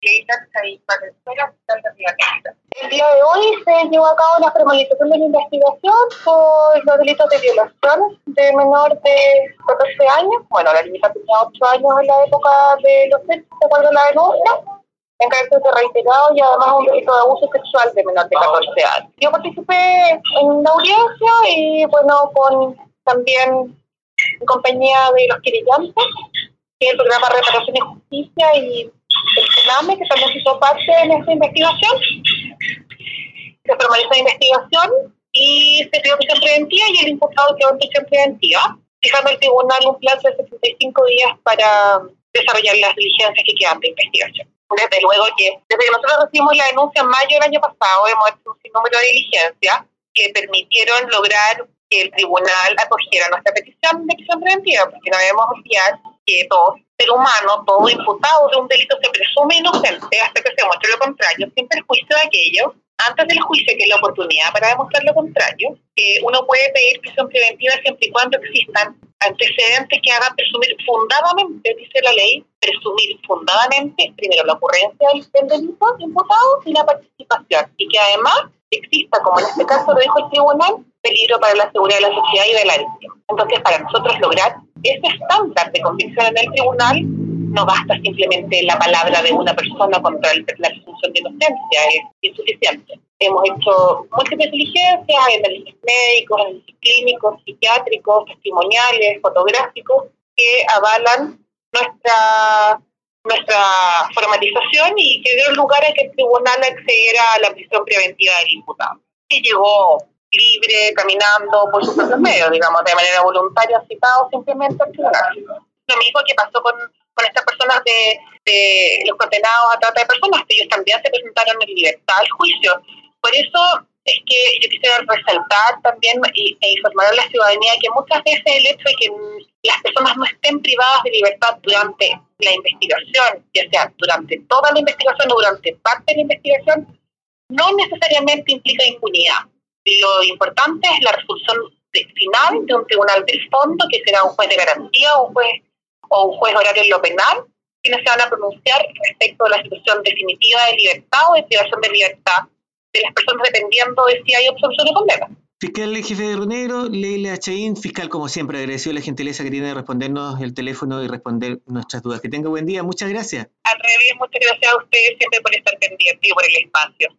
El día de hoy se llevó a cabo la formalización de la investigación por los delitos de violación de menor de 14 años. Bueno, la niña tenía 8 años en la época de los hechos, de acuerdo a la denuncia, en carácter de reiterado y además un delito de abuso sexual de menor de 14 años. Yo participé en la audiencia y bueno, también en compañía de los querellantes, que es el programa Reparación y Justicia, y el CENAME, que también hizo parte en esta investigación. Se formalizó la investigación y se pidió prisión preventiva y el imputado quedó en prisión preventiva, fijando el tribunal un plazo de 75 días para desarrollar las diligencias que quedan de investigación. Desde luego que desde que nosotros recibimos la denuncia en mayo del año pasado, hemos hecho un sinnúmero de diligencias que permitieron lograr que el tribunal acogiera nuestra petición de prisión preventiva, porque no debemos olvidar que todo ser humano, todo imputado de un delito se presume inocente hasta que se muestre lo contrario, sin perjuicio de aquello. Antes del juicio, que es la oportunidad para demostrar lo contrario, uno puede pedir prisión preventiva siempre y cuando existan antecedentes que hagan presumir fundadamente, dice la ley, presumir fundadamente, primero, la ocurrencia del delito imputado y la participación, y que además exista, como en este caso lo dijo el tribunal, peligro para la seguridad de la sociedad y de la víctima. Entonces, para nosotros lograr ese estándar de convicción en el tribunal, no basta simplemente la palabra de una persona contra la presunción de inocencia, es insuficiente. Hemos hecho múltiples diligencias, análisis médicos, análisis clínicos, psiquiátricos, testimoniales, fotográficos, que avalan nuestra formalización y que dieron lugar a que el tribunal accediera a la prisión preventiva del imputado, que llegó libre, caminando por sus propios medios, digamos, de manera voluntaria, citado simplemente al tribunal. Lo mismo que pasó con estas personas de los condenados a trata de personas, que ellos también se presentaron en libertad al juicio. Por eso es que yo quisiera resaltar también e informar a la ciudadanía que muchas veces el hecho de que las personas no estén privadas de libertad durante la investigación, ya sea durante toda la investigación o durante parte de la investigación, no necesariamente implica impunidad. Lo importante es la resolución final de un tribunal del fondo, que será un juez de garantía o un juez horario en lo penal, quienes se van a pronunciar respecto a la situación definitiva de libertad o de privación de libertad de las personas, dependiendo de si hay absolución o condena. Fiscal jefe de Río Negro, Leila Achaín, fiscal, como siempre, agradecido la gentileza que tiene de respondernos el teléfono y responder nuestras dudas. Que tenga buen día, muchas gracias. Al revés, muchas gracias a ustedes siempre por estar pendientes y por el espacio.